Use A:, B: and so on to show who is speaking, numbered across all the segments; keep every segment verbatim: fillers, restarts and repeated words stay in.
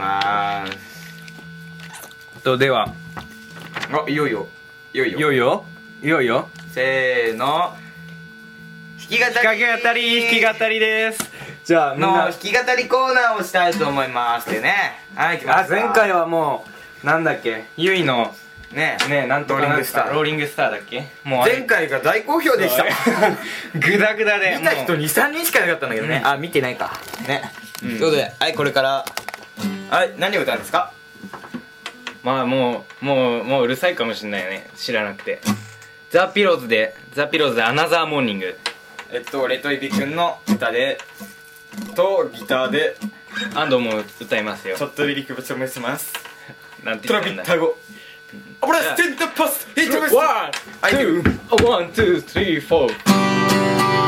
A: まーす。
B: とでは、
A: あ、いよいよいよいよ
B: いよいよいよいよ
A: せーの、弾き語り
B: 弾き語り弾き語りです。じゃあみん
A: の
B: な、
A: 弾き語りコーナーをしたいと思いますってね。はい、来ま
B: あ、
A: した。
B: 前回はもうなんだっけ、ゆいの
A: ね
B: ね、なんとかなんとか
A: ローリングスター
B: ローリングスターだっけ、もうあれ
A: 前回が大好評でした。
B: グダグダで
A: 見た人
B: もう
A: に、さんにんしかいなかったんだけどね。
B: うん
A: あ、見てないかね。
B: うん
A: ということで、はい、これからはい、何を歌うんですか？
B: まあもうもうもううるさいかもしんないよね、知らなくて。ザ・ピローズでザ・ピローズでアナザーモーニング。
A: えっとレトイビくんの歌でとギターで
B: 安藤も歌いますよ。
A: ちょっとリリックぶち込めします。
B: なんて
A: トラ
B: 言ったんだ。
A: ビッタ語オブラステンタパスヒットメス
B: ワン、ツー、ワン、ツー、スリー、フォー。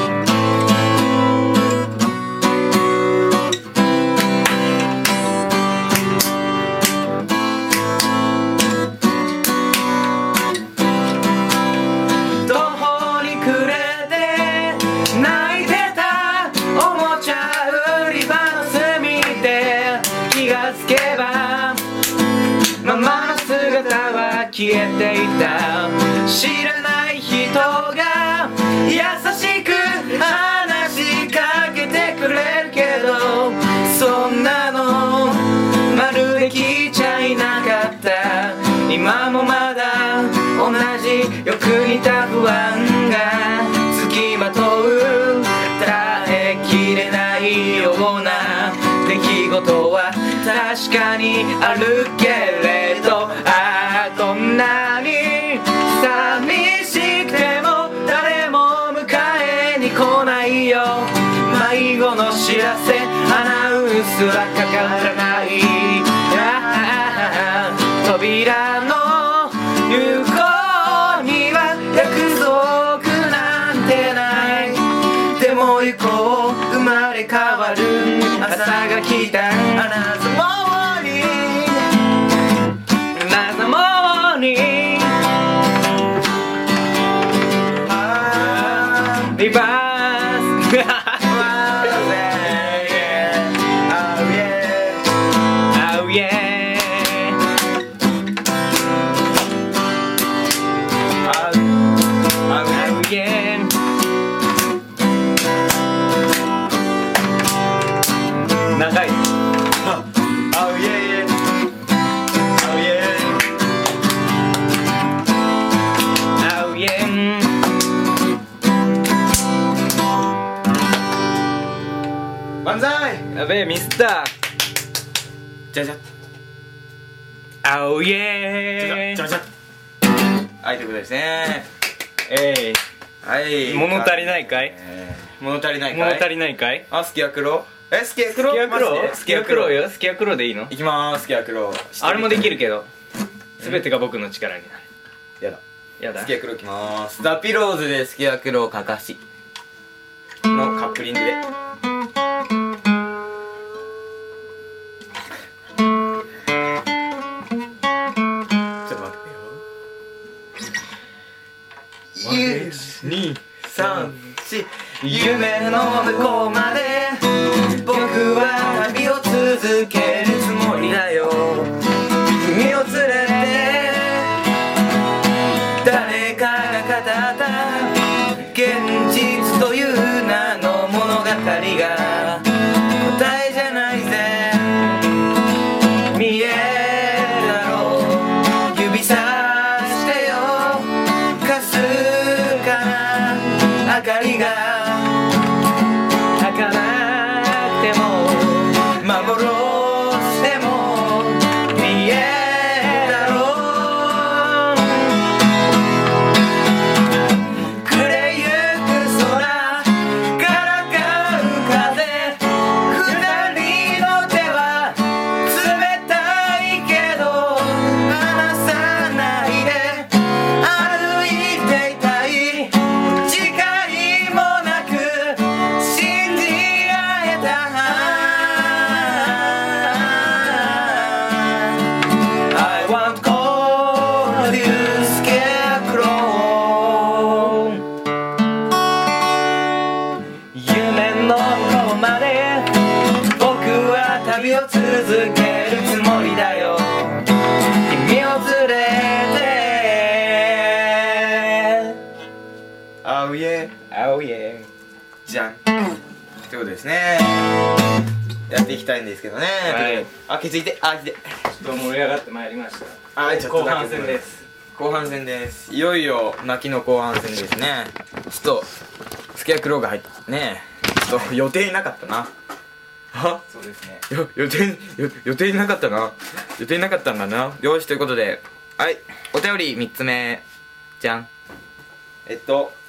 A: 途方に暮れて泣いてたおもちゃ売り場の隅で気がつけばママの姿は消えていた。知らない人が優しく話しかけてくれるけど、そんなのまるで聞いちゃいなかった。今もまだ同じよく似た不安が付きまとう。耐えきれないような出来事は確かにあるけれど、ああどんなに寂しくても誰も迎えに来ないよ。迷子の知らせアナウンスはかからない。ああ扉の向こうには約束なんてない。でも行こう、生まれ変わる朝が来た。アナザーモーニング、アナザーモーニング、あーリバースOh yeah Oh yeah。長い。Oh yeah Oh yeah Oh yeah。万歳。
B: やべえ、ミスった
A: じゃじゃ
B: ー。Oh
A: じゃ
B: yeah。
A: じゃじゃはい、ということですね。
B: え
A: はい。
B: 物足りないかい？
A: えー物足りない
B: い、
A: かい？
B: 物足りないかい？
A: あ、スキヤクロえ、スキヤクロ
B: スキヤクロ
A: マジで
B: スキヤクロよ。スキヤクロでいいの？
A: いきまーす、スキヤクロ。
B: あれもできるけど、全てが僕の力になる。
A: やだ。
B: やだ
A: スキ。ヤクロいきまーす。ザ・ピローズでスキヤクロかかしのカップリングで。ちょっと待ってよ。いち、に、さん、し夢の向こうまで僕は旅を続けるつもりだよ。君を連れて誰かが語った現実という名の物語が答えじゃないぜ。見えるだろう、指さしてよ。かすかな明かりが儚くても幻でも見えるだろう。暮れゆく空からかう風、二人の手は冷たいけど離さないで歩いていたい。次回もなく信じ合えた。 I want to call you Scarecrow。 夢の向こうまで僕は旅を続けあうえ
B: あおいえ
A: じゃんということですね。やっていきたいんですけどね、
B: はい
A: あ気づいてあ気づいて
B: ちょっと盛り上がってまいりました
A: あちょっと
B: 後半戦です。
A: 後半戦です。いよいよ泣きの後半戦ですね。ちょっとスケアクローが入ってね、ちょっと予定なかったな。は
B: そうですね。
A: よ予定よ予定なかったな予定なかったんだな。よしということで、はいお便りみっつめじゃん。えっと